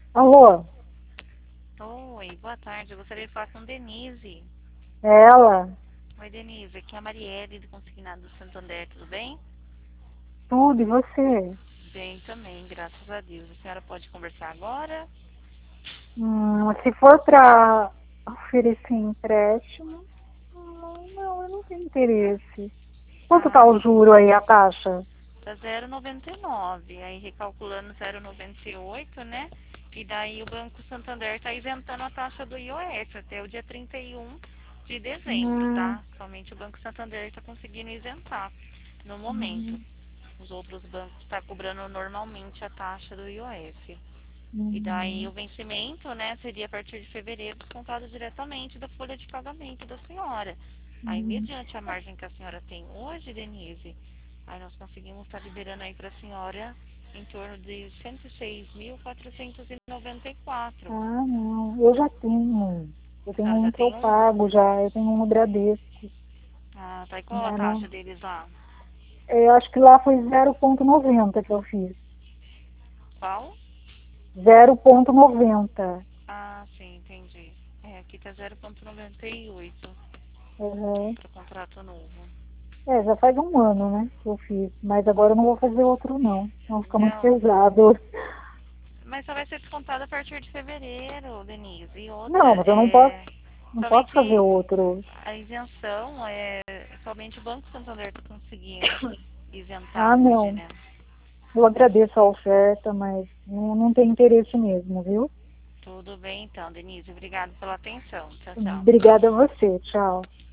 Alô, Oi, boa tarde. Eu gostaria de falar com Denise. é ela? Oi, Denise. Aqui é a Marielle do Consignado do Santander, tudo bem? Tudo, e você? Bem também, graças a Deus. A senhora pode conversar agora? Se for para oferecer empréstimo, eu não tenho interesse. Quanto está Ah, o juro aí, a taxa? tá 0,99. Aí recalculando 0,98, né? E daí o Banco Santander tá isentando a taxa do IOF até o dia 31 de dezembro, Hum, tá? Somente o Banco Santander tá conseguindo isentar no momento. hum, Os outros bancos estão cobrando normalmente a taxa do IOF. E daí o hum, vencimento, né, seria a partir de fevereiro, descontado diretamente da folha de pagamento da senhora. Aí, hum, mediante a margem que a senhora tem hoje, Denise, aí nós conseguimos estar liberando aí para a senhora em torno de 106.494. não, eu já tenho. Eu A tenho senhora um já que eu tem um? pago já, eu tenho um no Bradesco. Ah, tá. E qual a Né, taxa não? deles lá? Eu acho que lá foi 0,90 que eu fiz. Qual? 0,90. Ah, sim, entendi. É, aqui tá 0,98 Uhum. para contrato novo. Já faz um ano, né, que eu fiz. Mas agora eu não vou fazer outro, não. Não fica muito Não, pesado. mas só vai ser descontado a partir de fevereiro, Denise. E outra, Não, mas eu não posso fazer somente outro. a isenção somente o Banco Santander está conseguindo Ah, isentar hoje, não. né? Eu agradeço a oferta, mas não tem interesse mesmo, viu? Tudo bem então, Denise. Obrigada pela atenção. Tchau, tchau. Obrigada a você. Tchau.